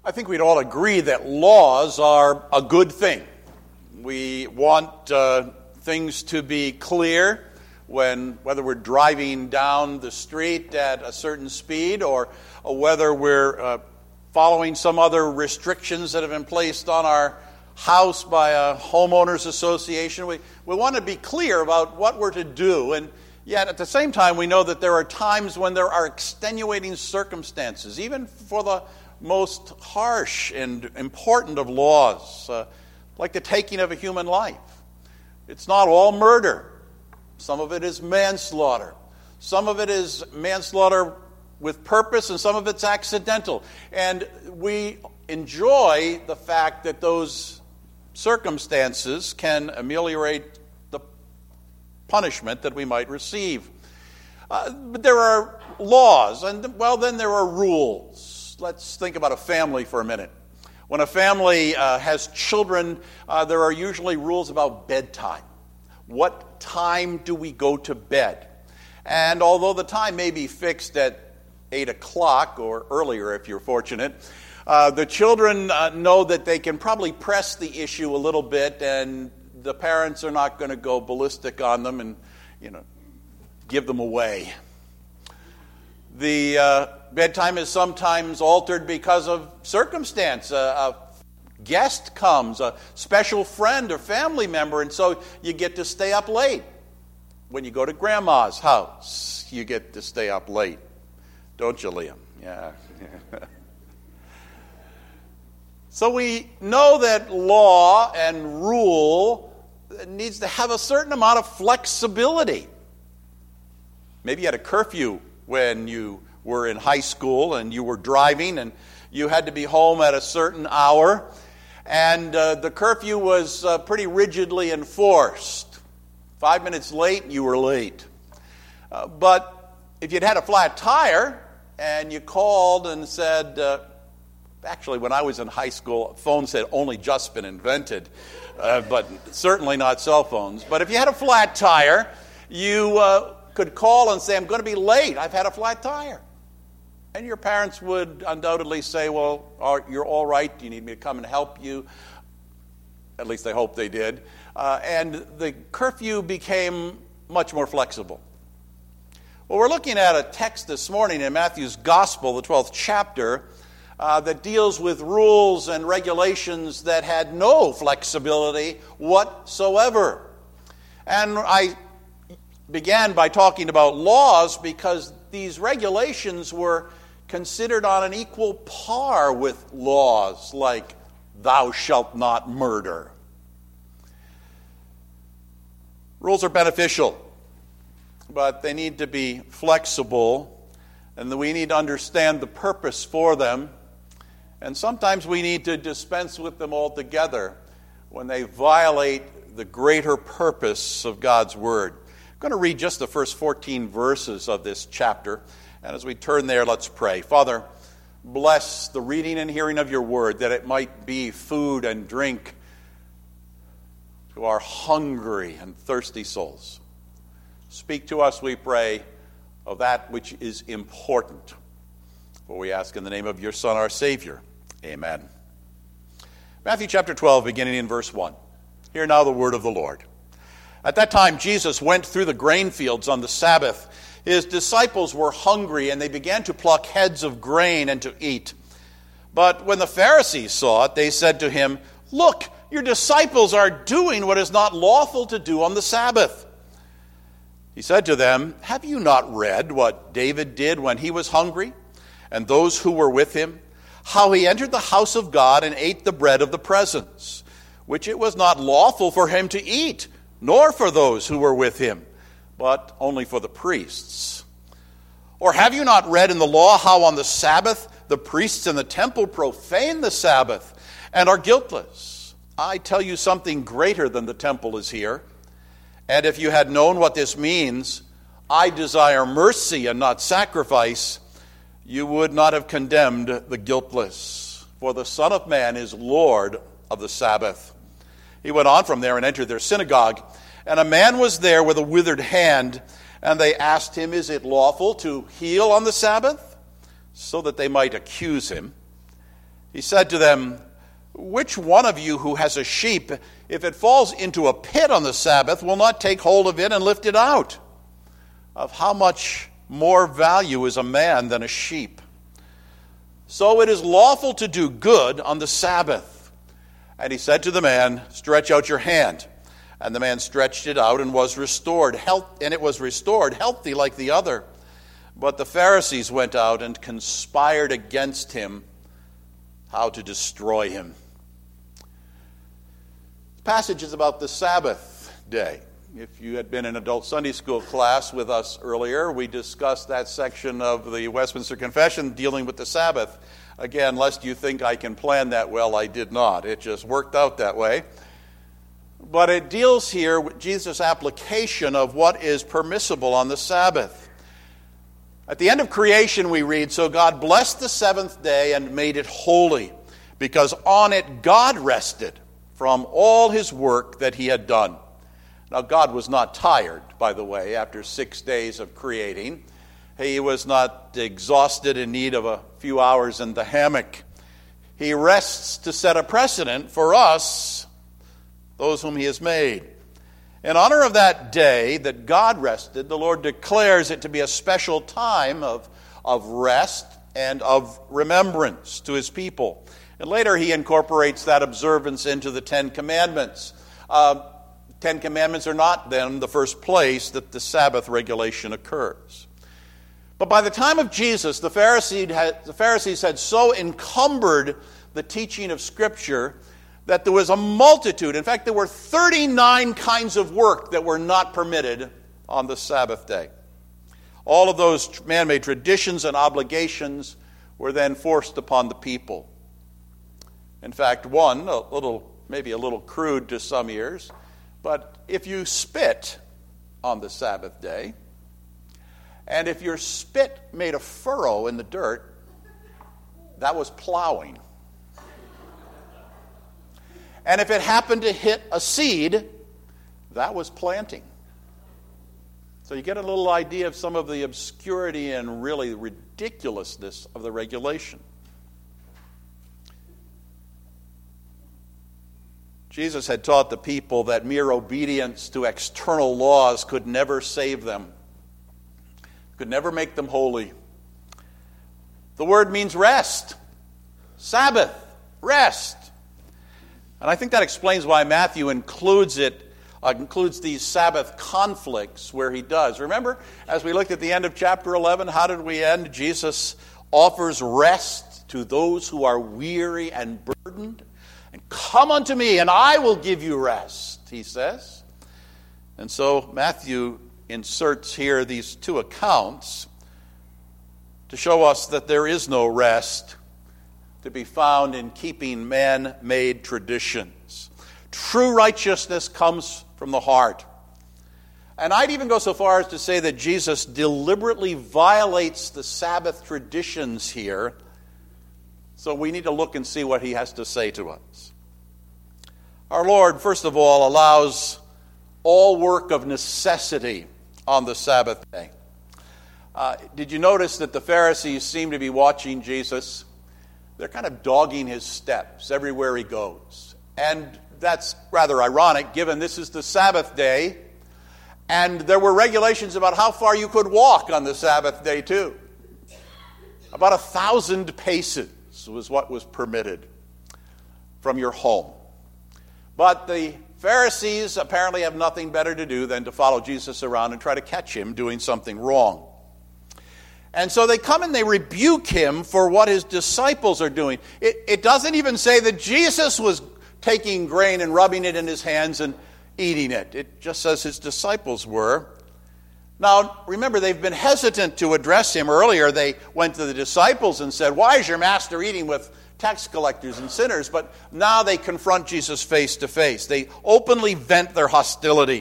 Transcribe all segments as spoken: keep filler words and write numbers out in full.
I think we'd all agree that laws are a good thing. We want uh, things to be clear when whether we're driving down the street at a certain speed or, or whether we're uh, following some other restrictions that have been placed on our house by a homeowners association. We, we want to be clear about what we're to do, and yet at the same time we know that there are times when there are extenuating circumstances, even for the most harsh and important of laws, uh, like the taking of a human life. It's not all murder. Some of it is manslaughter. Some of it is manslaughter with purpose, and some of it's accidental. And we enjoy the fact that those circumstances can ameliorate the punishment that we might receive. Uh, but there are laws, and well, then there are rules. Let's think about a family for a minute. When a family uh, has children, uh, there are usually rules about bedtime. What time do we go to bed? And although the time may be fixed at eight o'clock or earlier if you're fortunate, uh, the children uh, know that they can probably press the issue a little bit, and the parents are not going to go ballistic on them and, you know, give them away. The uh, bedtime is sometimes altered because of circumstance. Uh, a guest comes, a special friend or family member, and so you get to stay up late. When you go to grandma's house, you get to stay up late. Don't you, Liam? Yeah. So we know that law and rule needs to have a certain amount of flexibility. Maybe you had a curfew when you were in high school and you were driving and you had to be home at a certain hour, and uh, the curfew was uh, pretty rigidly enforced. Five minutes late, you were late. Uh, but if you'd had a flat tire and you called and said, uh, actually when I was in high school, phones had only just been invented, uh, but certainly not cell phones. But if you had a flat tire, you uh, could call and say, I'm going to be late, I've had a flat tire. And your parents would undoubtedly say, well, you're all right, do you need me to come and help you? At least I hope they did. Uh, and the curfew became much more flexible. Well, we're looking at a text this morning in Matthew's Gospel, the twelfth chapter, uh, that deals with rules and regulations that had no flexibility whatsoever. And I began by talking about laws because these regulations were considered on an equal par with laws like thou shalt not murder. Rules are beneficial, but they need to be flexible, and we need to understand the purpose for them, and sometimes we need to dispense with them altogether when they violate the greater purpose of God's Word. I'm going to read just the first fourteen verses of this chapter, and as we turn there, let's pray. Father, bless the reading and hearing of your word, that it might be food and drink to our hungry and thirsty souls. Speak to us, we pray, of that which is important. For we ask in the name of your Son, our Savior. Amen. Matthew chapter twelve, beginning in verse one. Hear now the word of the Lord. At that time, Jesus went through the grain fields on the Sabbath. His disciples were hungry, and they began to pluck heads of grain and to eat. But when the Pharisees saw it, they said to him, Look, your disciples are doing what is not lawful to do on the Sabbath. He said to them, Have you not read what David did when he was hungry, and those who were with him, how he entered the house of God and ate the bread of the presence, which it was not lawful for him to eat, nor for those who were with him, but only for the priests? Or have you not read in the law how on the Sabbath the priests in the temple profane the Sabbath and are guiltless? I tell you, something greater than the temple is here. And if you had known what this means, I desire mercy and not sacrifice, you would not have condemned the guiltless. For the Son of Man is Lord of the Sabbath. He went on from there and entered their synagogue. And a man was there with a withered hand, and they asked him, Is it lawful to heal on the Sabbath? So that they might accuse him. He said to them, "Which one of you who has a sheep, if it falls into a pit on the Sabbath, will not take hold of it and lift it out? Of how much more value is a man than a sheep? So it is lawful to do good on the Sabbath." And he said to the man, "Stretch out your hand." And the man stretched it out and was restored, health, and it was restored, healthy like the other. But the Pharisees went out and conspired against him, how to destroy him. The passage is about the Sabbath day. If you had been in adult Sunday school class with us earlier, we discussed that section of the Westminster Confession dealing with the Sabbath. Again, lest you think I can plan that well, I did not. It just worked out that way. But it deals here with Jesus' application of what is permissible on the Sabbath. At the end of creation we read, "So God blessed the seventh day and made it holy, because on it God rested from all his work that he had done." Now God was not tired, by the way, after six days of creating. He was not exhausted in need of a few hours in the hammock. He rests to set a precedent for us, those whom he has made. In honor of that day that God rested, the Lord declares it to be a special time of, of rest and of remembrance to his people. And later he incorporates that observance into the Ten Commandments. Uh, Ten Commandments are not then the first place that the Sabbath regulation occurs. But by the time of Jesus, the Pharisees had, the Pharisees had so encumbered the teaching of Scripture that there was a multitude. In fact, there were thirty-nine kinds of work that were not permitted on the Sabbath day. All of those man-made traditions and obligations were then forced upon the people. In fact, one, a little, maybe a little crude to some ears, but if you spit on the Sabbath day, and if your spit made a furrow in the dirt, that was plowing. And if it happened to hit a seed, that was planting. So you get a little idea of some of the obscurity and really ridiculousness of the regulation. Jesus had taught the people that mere obedience to external laws could never save them, could never make them holy. The word means rest. Sabbath, rest. And I think that explains why Matthew includes it, uh, includes these Sabbath conflicts where he does. Remember, as we looked at the end of chapter eleven, how did we end? Jesus offers rest to those who are weary and burdened. And come unto me, and I will give you rest, he says. And so Matthew inserts here these two accounts to show us that there is no rest to be found in keeping man-made traditions. True righteousness comes from the heart. And I'd even go so far as to say that Jesus deliberately violates the Sabbath traditions here. So we need to look and see what he has to say to us. Our Lord, first of all, allows all work of necessity on the Sabbath day. Uh, did you notice that the Pharisees seem to be watching Jesus? They're kind of dogging his steps everywhere he goes. And that's rather ironic, given this is the Sabbath day, and there were regulations about how far you could walk on the Sabbath day, too. About a thousand paces was what was permitted from your home. But the Pharisees apparently have nothing better to do than to follow Jesus around and try to catch him doing something wrong. And so they come and they rebuke him for what his disciples are doing. It, it doesn't even say that Jesus was taking grain and rubbing it in his hands and eating it. It just says his disciples were. Now, remember, they've been hesitant to address him. Earlier, they went to the disciples and said, "Why is your master eating with tax collectors and sinners?" But now they confront Jesus face to face. They openly vent their hostility.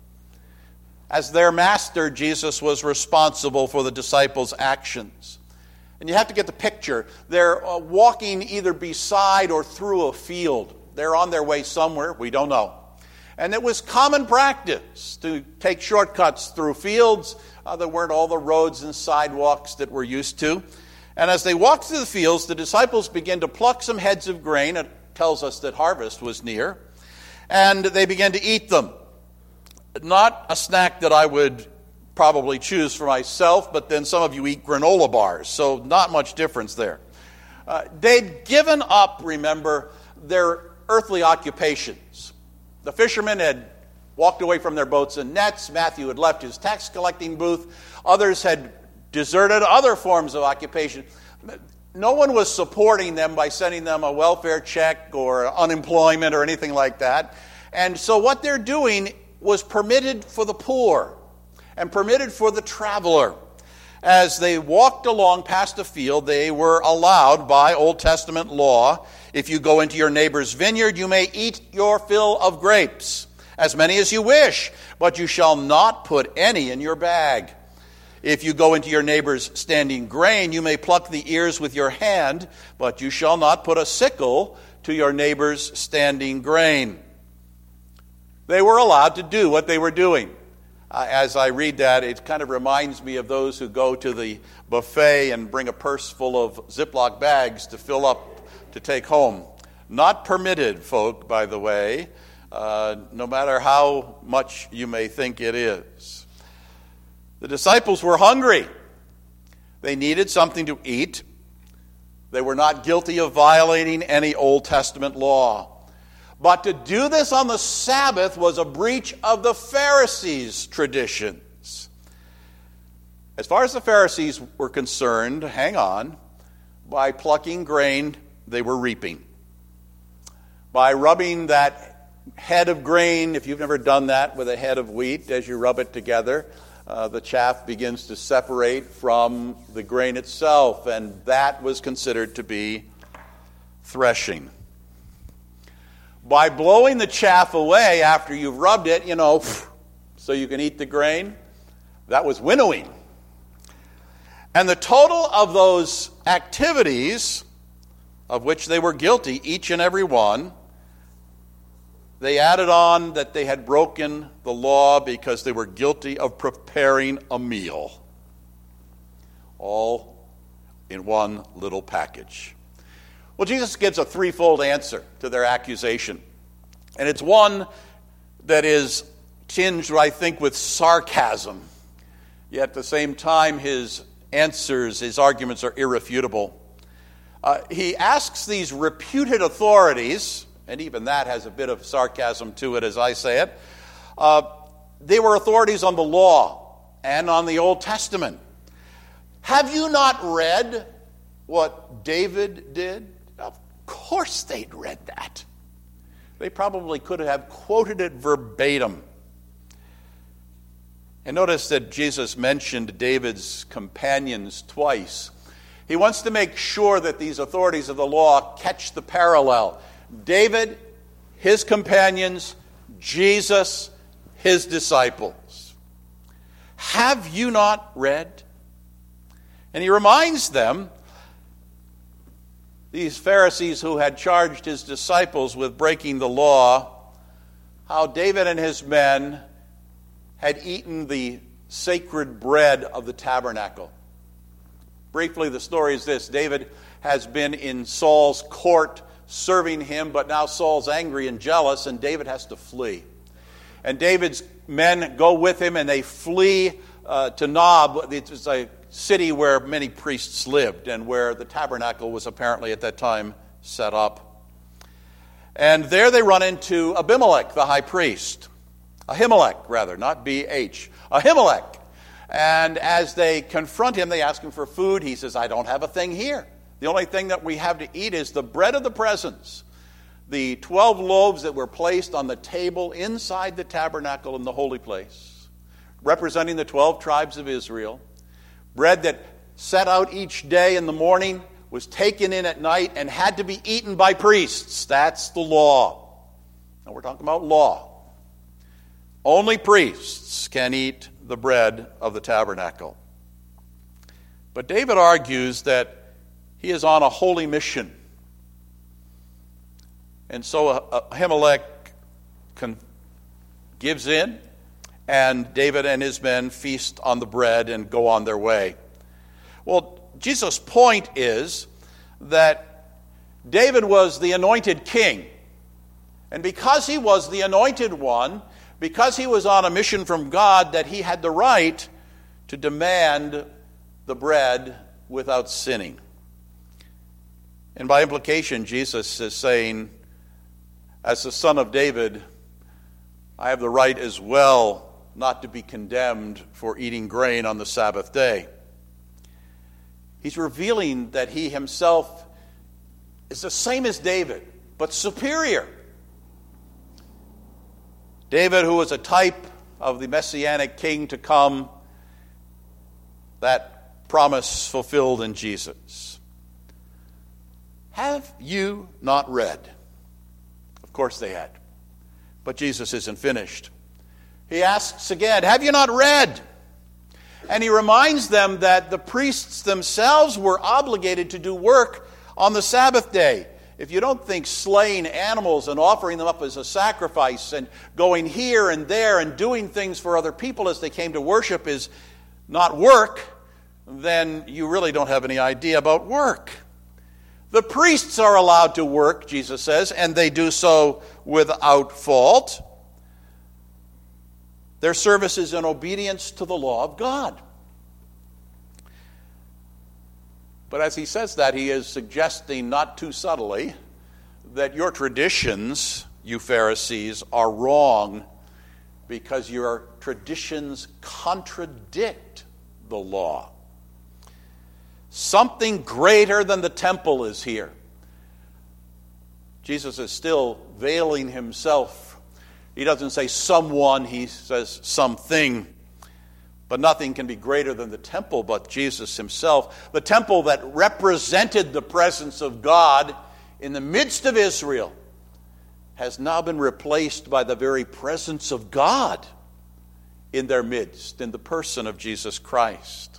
As their master, Jesus was responsible for the disciples' actions. And you have to get the picture. They're uh, walking either beside or through a field. They're on their way somewhere. We don't know. And it was common practice to take shortcuts through fields. Uh, there weren't all the roads and sidewalks that we're used to. And as they walked through the fields, the disciples began to pluck some heads of grain. It tells us that harvest was near. And they began to eat them. Not a snack that I would probably choose for myself, but then some of you eat granola bars, so not much difference there. Uh, they'd given up, remember, their earthly occupations. The fishermen had walked away from their boats and nets. Matthew had left his tax collecting booth. Others had deserted other forms of occupation. No one was supporting them by sending them a welfare check or unemployment or anything like that. And so what they're doing was permitted for the poor and permitted for the traveler. As they walked along past a field, they were allowed by Old Testament law, if you go into your neighbor's vineyard, you may eat your fill of grapes, as many as you wish, but you shall not put any in your bag. If you go into your neighbor's standing grain, you may pluck the ears with your hand, but you shall not put a sickle to your neighbor's standing grain. They were allowed to do what they were doing. Uh, as I read that, it kind of reminds me of those who go to the buffet and bring a purse full of Ziploc bags to fill up to take home. Not permitted, folk, by the way, uh, no matter how much you may think it is. The disciples were hungry. They needed something to eat. They were not guilty of violating any Old Testament law. But to do this on the Sabbath was a breach of the Pharisees' traditions. As far as the Pharisees were concerned, hang on, by plucking grain, they were reaping. By rubbing that head of grain, if you've never done that with a head of wheat, as you rub it together, uh, the chaff begins to separate from the grain itself, and that was considered to be threshing. By blowing the chaff away after you've rubbed it, you know, so you can eat the grain, that was winnowing. And the total of those activities, of which they were guilty, each and every one, they added on that they had broken the law because they were guilty of preparing a meal. All in one little package. Well, Jesus gives a threefold answer to their accusation. And it's one that is tinged, I think, with sarcasm. Yet at the same time, his answers, his arguments are irrefutable. Uh, he asks these reputed authorities, and even that has a bit of sarcasm to it as I say it. Uh, they were authorities on the law and on the Old Testament. Have you not read what David did? Of course they'd read that. They probably could have quoted it verbatim. And notice that Jesus mentioned David's companions twice. He wants to make sure that these authorities of the law catch the parallel. David, his companions, Jesus, his disciples. Have you not read? And he reminds them, these Pharisees who had charged his disciples with breaking the law, how David and his men had eaten the sacred bread of the tabernacle. Briefly, the story is this. David has been in Saul's court serving him, but now Saul's angry and jealous, and David has to flee. And David's men go with him, and they flee uh, to Nob. It's a city where many priests lived and where the tabernacle was apparently at that time set up. And there they run into Abimelech, the high priest. Ahimelech, rather, not B H. Ahimelech. And as they confront him, they ask him for food. He says, I don't have a thing here. The only thing that we have to eat is the bread of the presence. The twelve loaves that were placed on the table inside the tabernacle in the holy place, representing the twelve tribes of Israel. Bread that set out each day in the morning, was taken in at night, and had to be eaten by priests. That's the law. Now we're talking about law. Only priests can eat the bread of the tabernacle. But David argues that he is on a holy mission. And so Ahimelech gives in, and David and his men feast on the bread and go on their way. Well, Jesus' point is that David was the anointed king. And because he was the anointed one, because he was on a mission from God, that he had the right to demand the bread without sinning. And by implication, Jesus is saying, as the son of David, I have the right as well not to be condemned for eating grain on the Sabbath day. He's revealing that he himself is the same as David, but superior. David, who was a type of the Messianic king to come, that promise fulfilled in Jesus. Have you not read? Of course they had. But Jesus isn't finished. He asks again, have you not read? And he reminds them that the priests themselves were obligated to do work on the Sabbath day. If you don't think slaying animals and offering them up as a sacrifice and going here and there and doing things for other people as they came to worship is not work, then you really don't have any idea about work. The priests are allowed to work, Jesus says, and they do so without fault. Their service is in obedience to the law of God. But as he says that, he is suggesting, not too subtly, that your traditions, you Pharisees, are wrong because your traditions contradict the law. Something greater than the temple is here. Jesus is still veiling himself. He doesn't say someone, he says something. But nothing can be greater than the temple but Jesus himself. The temple that represented the presence of God in the midst of Israel has now been replaced by the very presence of God in their midst, in the person of Jesus Christ.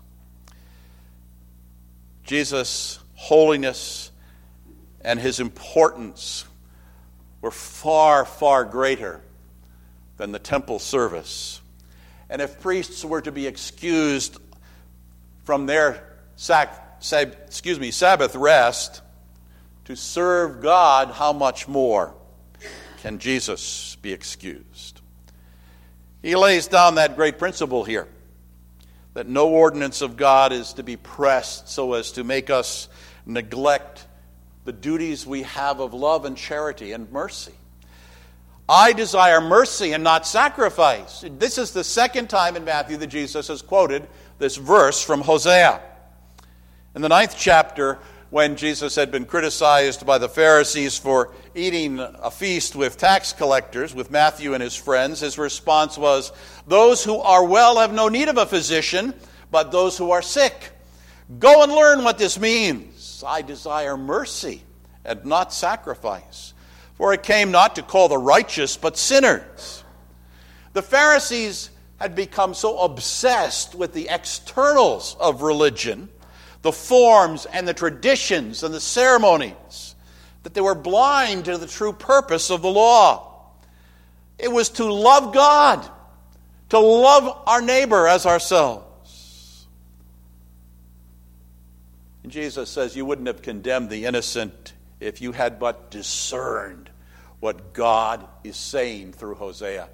Jesus' holiness and his importance were far, far greater than the temple service. And if priests were to be excused from their sac, sab, excuse me, Sabbath rest to serve God, how much more can Jesus be excused? He lays down that great principle here, that no ordinance of God is to be pressed so as to make us neglect the duties we have of love and charity and mercy. I desire mercy and not sacrifice. This is the second time in Matthew that Jesus has quoted this verse from Hosea. In the ninth chapter, when Jesus had been criticized by the Pharisees for eating a feast with tax collectors, with Matthew and his friends, his response was, those who are well have no need of a physician, but those who are sick. Go and learn what this means. I desire mercy and not sacrifice. For it came not to call the righteous, but sinners. The Pharisees had become so obsessed with the externals of religion, the forms and the traditions and the ceremonies, that they were blind to the true purpose of the law. It was to love God, to love our neighbor as ourselves. And Jesus says you wouldn't have condemned the innocent if you had but discerned what God is saying through Hosea.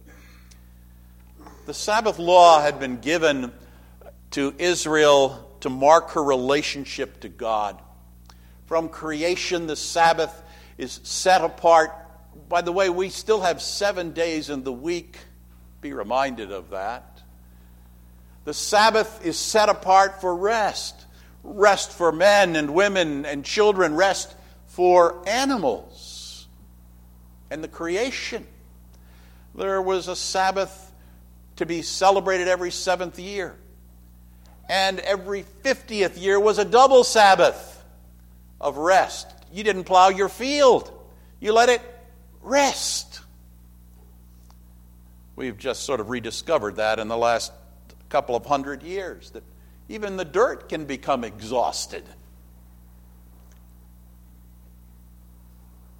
The Sabbath law had been given to Israel to mark her relationship to God. From creation, the Sabbath is set apart. By the way, we still have seven days in the week. Be reminded of that. The Sabbath is set apart for rest. Rest for men and women and children. Rest for animals and the creation. There was a Sabbath to be celebrated every seventh year. And every fiftieth year was a double Sabbath of rest. You didn't plow your field. You let it rest. We've just sort of rediscovered that in the last couple of hundred years, that even the dirt can become exhausted.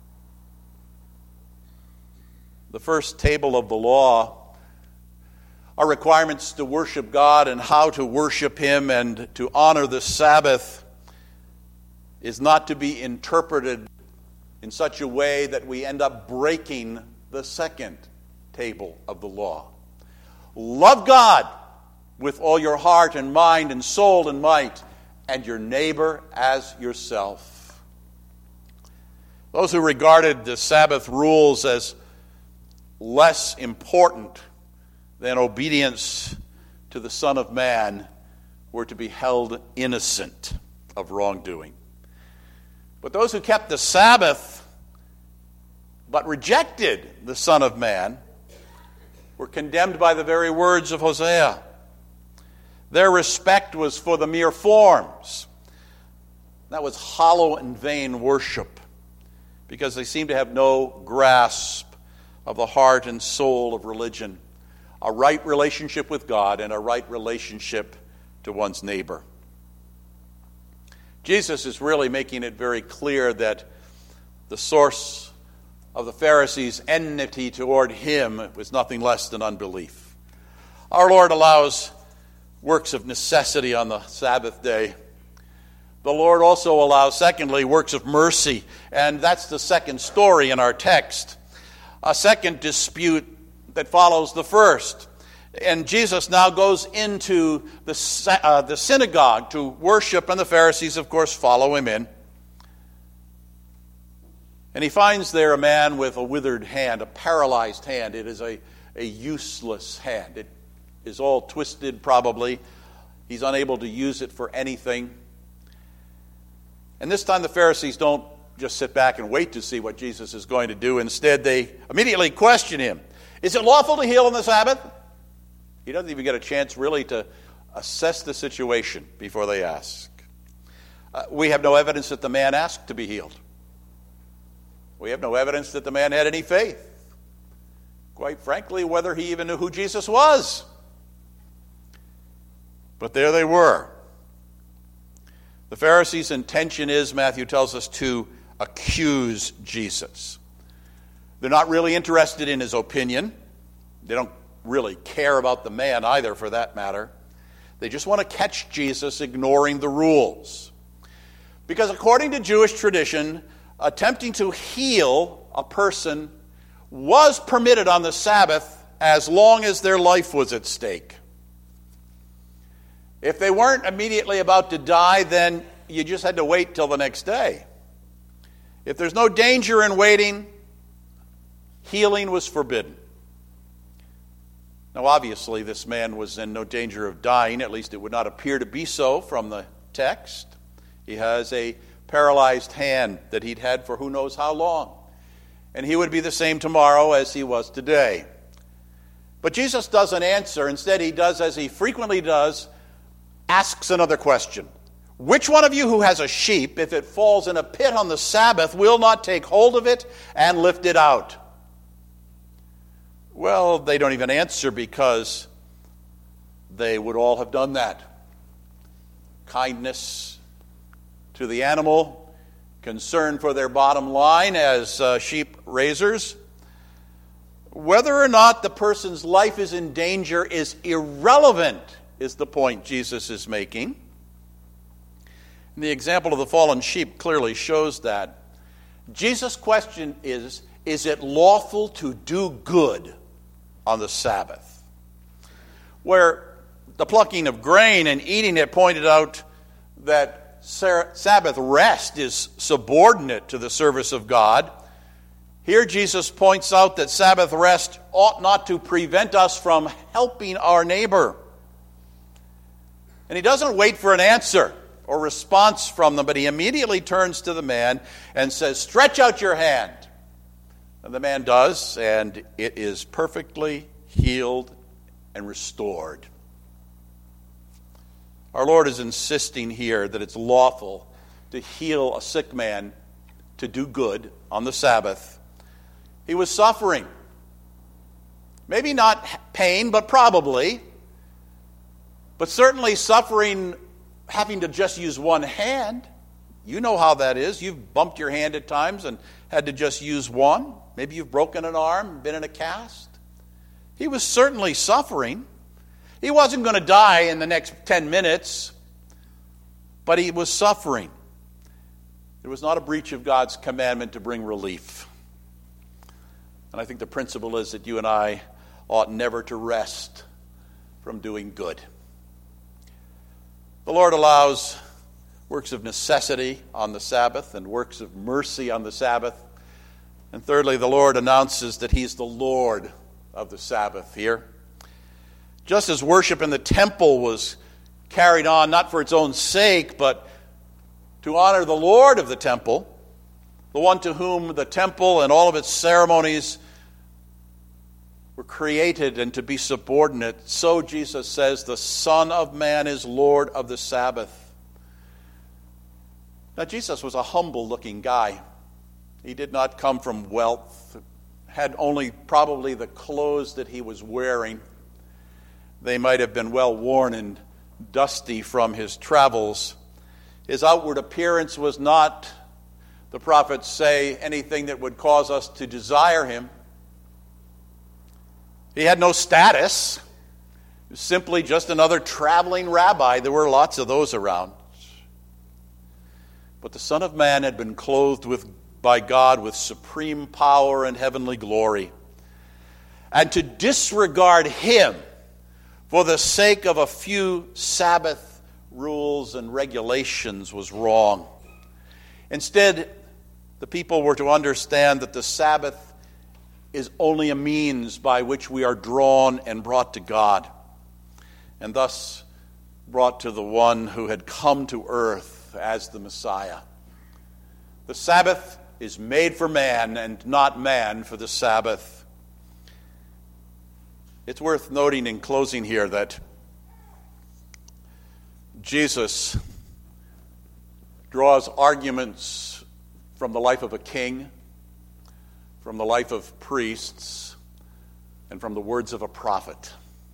The first table of the law our requirements to worship God and how to worship Him and to honor the Sabbath is not to be interpreted in such a way that we end up breaking the second table of the law. Love God with all your heart and mind and soul and might, and your neighbor as yourself. Those who regarded the Sabbath rules as less important than obedience to the Son of Man were to be held innocent of wrongdoing. But those who kept the Sabbath but rejected the Son of Man were condemned by the very words of Hosea. Their respect was for the mere forms. That was hollow and vain worship, because they seemed to have no grasp of the heart and soul of religion, a right relationship with God and a right relationship to one's neighbor. Jesus is really making it very clear that the source of the Pharisees' enmity toward him was nothing less than unbelief. Our Lord allows works of necessity on the Sabbath day. The Lord also allows, secondly, works of mercy, and that's the second story in our text. A second dispute that follows the first. And Jesus now goes into the, uh, the synagogue to worship, and the Pharisees, of course, follow him in. And he finds there a man with a withered hand, a paralyzed hand. It is a, a useless hand. It is all twisted, probably. He's unable to use it for anything. And this time the Pharisees don't just sit back and wait to see what Jesus is going to do. Instead, they immediately question him. Is it lawful to heal on the Sabbath? He doesn't even get a chance really to assess the situation before they ask. Uh, we have no evidence that the man asked to be healed. We have no evidence that the man had any faith. Quite frankly, whether he even knew who Jesus was. But there they were. The Pharisees' intention is, Matthew tells us, to accuse Jesus. They're not really interested in his opinion. They don't really care about the man either, for that matter. They just want to catch Jesus ignoring the rules. Because according to Jewish tradition, attempting to heal a person was permitted on the Sabbath as long as their life was at stake. If they weren't immediately about to die, then you just had to wait till the next day. If there's no danger in waiting, healing was forbidden. Now, obviously, this man was in no danger of dying. At least it would not appear to be so from the text. He has a paralyzed hand that he'd had for who knows how long. And he would be the same tomorrow as he was today. But Jesus doesn't answer. Instead, he does as he frequently does, asks another question. Which one of you who has a sheep, if it falls in a pit on the Sabbath, will not take hold of it and lift it out? Well, they don't even answer because they would all have done that. Kindness to the animal, concern for their bottom line as uh, sheep raisers. Whether or not the person's life is in danger is irrelevant, is the point Jesus is making. And the example of the fallen sheep clearly shows that. Jesus' question is, is it lawful to do good on the Sabbath? Where the plucking of grain and eating it pointed out that Sabbath rest is subordinate to the service of God, here Jesus points out that Sabbath rest ought not to prevent us from helping our neighbor. And he doesn't wait for an answer or response from them, but he immediately turns to the man and says, "Stretch out your hand." And the man does, and it is perfectly healed and restored. Our Lord is insisting here that it's lawful to heal a sick man, to do good on the Sabbath. He was suffering. Maybe not pain, but probably. But certainly suffering having to just use one hand. You know how that is. You've bumped your hand at times and had to just use one. Maybe you've broken an arm, been in a cast. He was certainly suffering. He wasn't going to die in the next ten minutes, but he was suffering. It was not a breach of God's commandment to bring relief. And I think the principle is that you and I ought never to rest from doing good. The Lord allows works of necessity on the Sabbath and works of mercy on the Sabbath. And thirdly, the Lord announces that he's the Lord of the Sabbath here. Just as worship in the temple was carried on not for its own sake, but to honor the Lord of the temple, the one to whom the temple and all of its ceremonies were created and to be subordinate, so Jesus says the Son of Man is Lord of the Sabbath. Now, Jesus was a humble-looking guy. He did not come from wealth, had only probably the clothes that he was wearing. They might have been well worn and dusty from his travels. His outward appearance was not, the prophets say, anything that would cause us to desire him. He had no status. He was simply just another traveling rabbi. There were lots of those around. But the Son of Man had been clothed with by God with supreme power and heavenly glory. And to disregard him for the sake of a few Sabbath rules and regulations was wrong. Instead, the people were to understand that the Sabbath is only a means by which we are drawn and brought to God, and thus brought to the one who had come to earth as the Messiah. The Sabbath is made for man and not man for the Sabbath. It's worth noting in closing here that Jesus draws arguments from the life of a king, from the life of priests, and from the words of a prophet.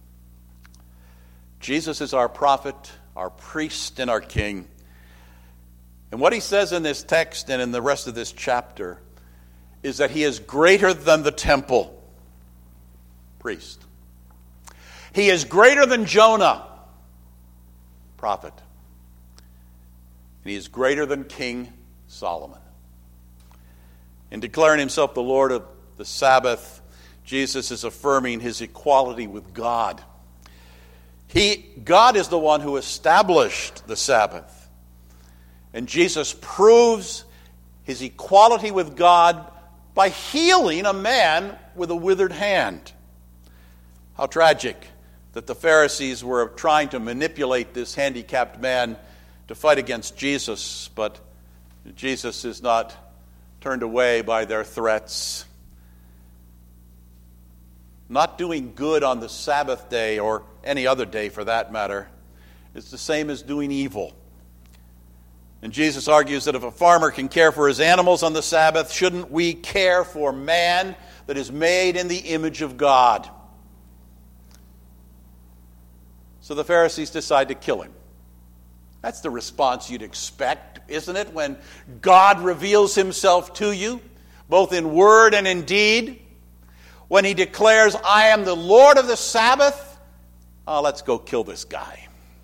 Jesus is our prophet, our priest, and our king. And what he says in this text and in the rest of this chapter is that he is greater than the temple, priest. He is greater than Jonah, prophet. And he is greater than King Solomon. In declaring himself the Lord of the Sabbath, Jesus is affirming his equality with God. He, God is the one who established the Sabbath. And Jesus proves his equality with God by healing a man with a withered hand. How tragic that the Pharisees were trying to manipulate this handicapped man to fight against Jesus, but Jesus is not turned away by their threats. Not doing good on the Sabbath day, or any other day for that matter, is the same as doing evil. And Jesus argues that if a farmer can care for his animals on the Sabbath, shouldn't we care for man that is made in the image of God? So the Pharisees decide to kill him. That's the response you'd expect, isn't it, when God reveals himself to you, both in word and in deed? When he declares, I am the Lord of the Sabbath, oh, let's go kill this guy.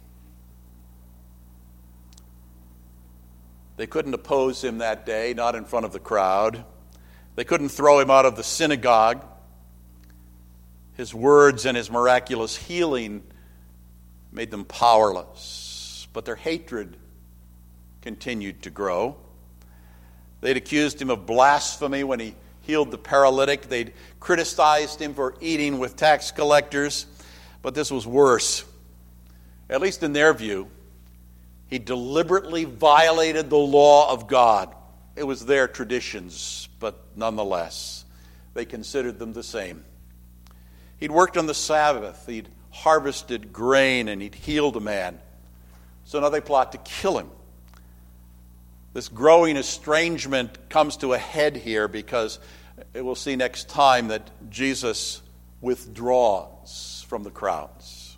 They couldn't oppose him that day, not in front of the crowd. They couldn't throw him out of the synagogue. His words and his miraculous healing made them powerless. But their hatred continued to grow. They'd accused him of blasphemy when he healed the paralytic. They'd criticized him for eating with tax collectors. But this was worse. At least in their view, he deliberately violated the law of God. It was their traditions, but nonetheless, they considered them the same. He'd worked on the Sabbath. He'd harvested grain, and he'd healed a man. So now they plot to kill him. This growing estrangement comes to a head here because we'll see next time that Jesus withdraws from the crowds.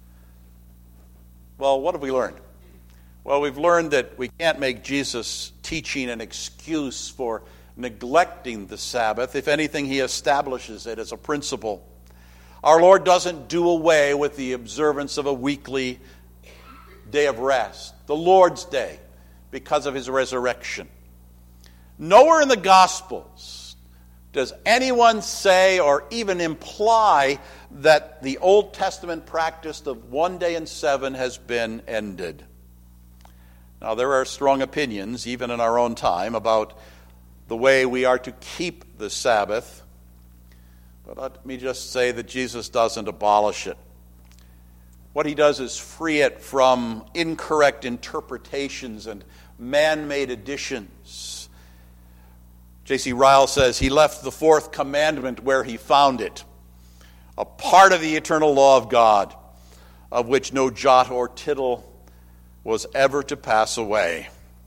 Well, what have we learned? Well, we've learned that we can't make Jesus' teaching an excuse for neglecting the Sabbath. If anything, he establishes it as a principle. Our Lord doesn't do away with the observance of a weekly day of rest, the Lord's Day, because of his resurrection. Nowhere in the Gospels does anyone say or even imply that the Old Testament practice of one day in seven has been ended. Now, there are strong opinions, even in our own time, about the way we are to keep the Sabbath. But let me just say that Jesus doesn't abolish it. What he does is free it from incorrect interpretations and man-made additions. J C Ryle says he left the fourth commandment where he found it, a part of the eternal law of God, of which no jot or tittle was ever to pass away.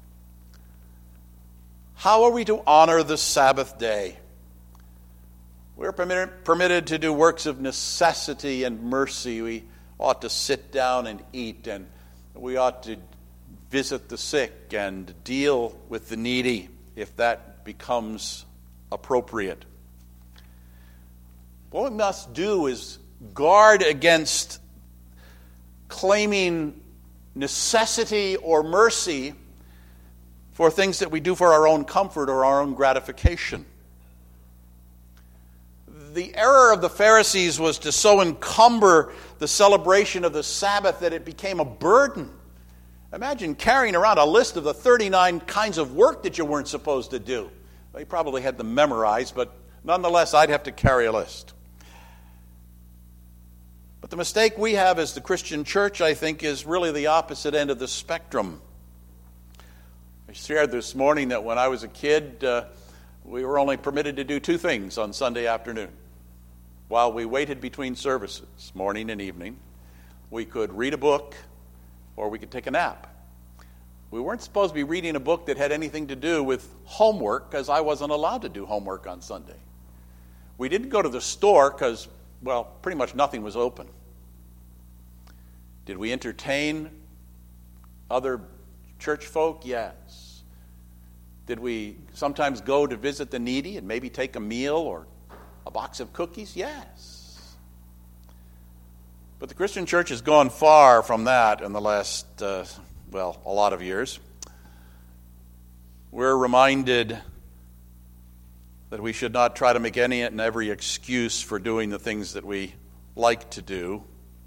How are we to honor the Sabbath day? We're permitted, permitted to do works of necessity and mercy. We ought to sit down and eat, and we ought to visit the sick and deal with the needy if that becomes appropriate. What we must do is guard against claiming necessity or mercy for things that we do for our own comfort or our own gratification. The error of the Pharisees was to so encumber the celebration of the Sabbath that it became a burden. Imagine carrying around a list of the thirty-nine kinds of work that you weren't supposed to do. Well, you probably had them memorized, but nonetheless, I'd have to carry a list. But the mistake we have as the Christian church, I think, is really the opposite end of the spectrum. I shared this morning that when I was a kid, uh, we were only permitted to do two things on Sunday afternoon. While we waited between services, morning and evening, we could read a book or we could take a nap. We weren't supposed to be reading a book that had anything to do with homework because I wasn't allowed to do homework on Sunday. We didn't go to the store because, well, pretty much nothing was open. Did we entertain other church folk? Yes. Did we sometimes go to visit the needy and maybe take a meal or a box of cookies? Yes. But the Christian church has gone far from that in the last, uh, well, a lot of years. We're reminded that we should not try to make any and every excuse for doing the things that we like to do.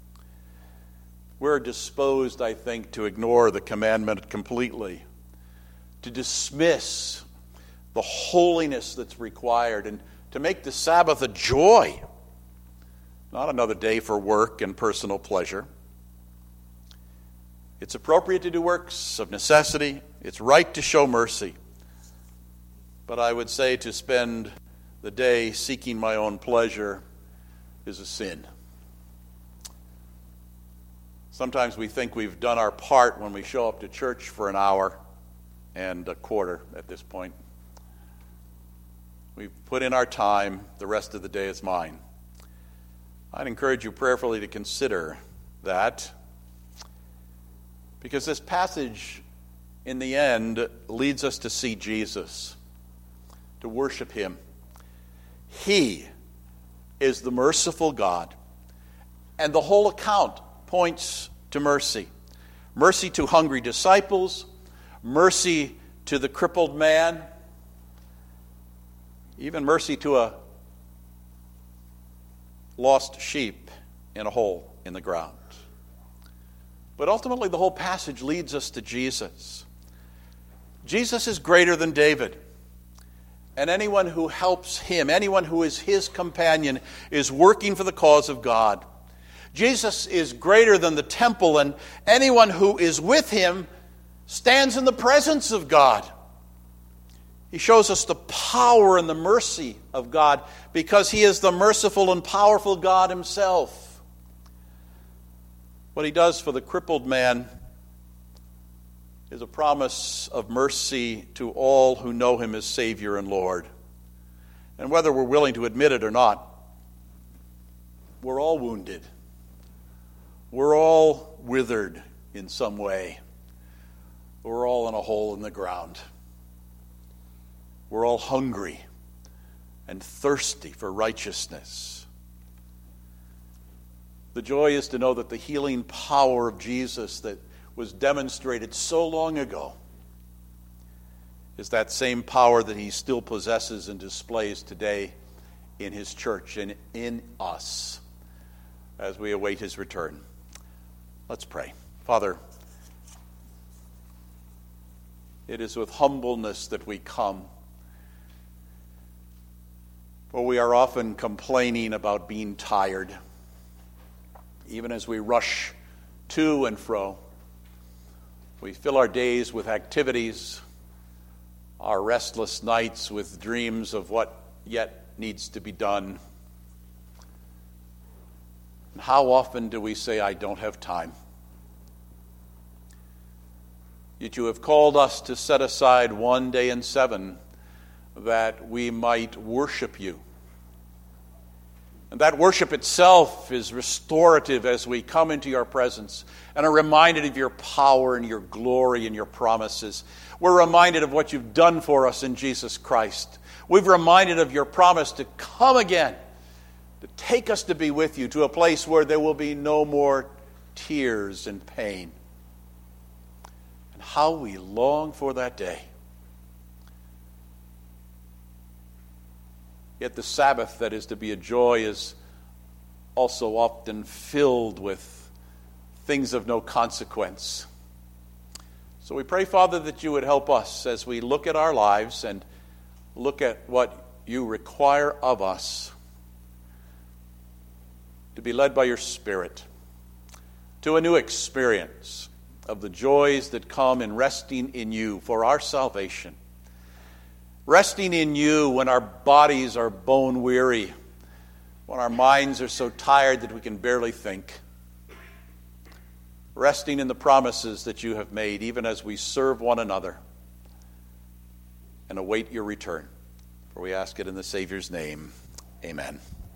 We're disposed, I think, to ignore the commandment completely, to dismiss the holiness that's required, and to make the Sabbath a joy, not another day for work and personal pleasure. It's appropriate to do works of necessity. It's right to show mercy. But I would say to spend the day seeking my own pleasure is a sin. Sometimes we think we've done our part when we show up to church for an hour and a quarter at this point. We've put in our time. The rest of the day is mine. I'd encourage you prayerfully to consider that, because this passage, in the end, leads us to see Jesus, to worship him. He is the merciful God, and the whole account points to mercy. Mercy to hungry disciples, mercy to the crippled man, even mercy to a lost sheep in a hole in the ground. But ultimately, the whole passage leads us to Jesus. Jesus is greater than David. And anyone who helps him, anyone who is his companion, is working for the cause of God. Jesus is greater than the temple, and anyone who is with him stands in the presence of God. He shows us the power and the mercy of God because he is the merciful and powerful God himself. What he does for the crippled man is a promise of mercy to all who know him as Savior and Lord. And whether we're willing to admit it or not, we're all wounded. We're all withered in some way. We're all in a hole in the ground. We're all hungry and thirsty for righteousness. The joy is to know that the healing power of Jesus that was demonstrated so long ago is that same power that he still possesses and displays today in his church and in us as we await his return. Let's pray. Father, it is with humbleness that we come, for we are often complaining about being tired, even as we rush to and fro. We fill our days with activities, our restless nights with dreams of what yet needs to be done. And how often do we say, I don't have time? Yet you have called us to set aside one day in seven that we might worship you. And that worship itself is restorative as we come into your presence and are reminded of your power and your glory and your promises. We're reminded of what you've done for us in Jesus Christ. We've reminded of your promise to come again, to take us to be with you, to a place where there will be no more tears and pain. And how we long for that day. Yet the Sabbath that is to be a joy is also often filled with things of no consequence. So we pray, Father, that you would help us as we look at our lives and look at what you require of us to be led by your Spirit to a new experience of the joys that come in resting in you for our salvation. Resting in you when our bodies are bone weary, when our minds are so tired that we can barely think. Resting in the promises that you have made, even as we serve one another and await your return. For we ask it in the Savior's name. Amen.